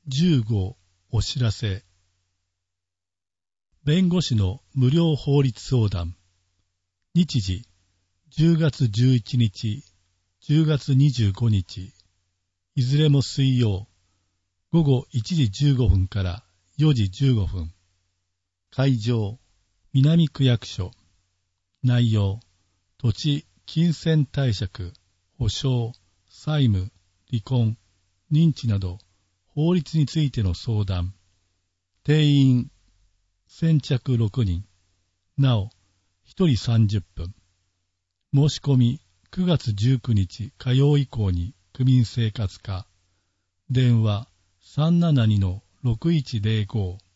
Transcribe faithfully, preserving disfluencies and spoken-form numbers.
じゅうごお知らせ。弁護士の無料法律相談。日時じゅうがつじゅういちにち、じゅうがつにじゅうごにち、いずれも水曜、ごごいちじじゅうごふんからよじじゅうごふん。会場、南区役所。内容、土地、金銭貸借、保証、債務、離婚、認知など、法律についての相談。定員、先着ろくにん。なお、ひとりさんじゅっぷん。申し込み、くがつじゅうくにち火曜以降に区民生活課。電話、さんななにのろくいちゼロご。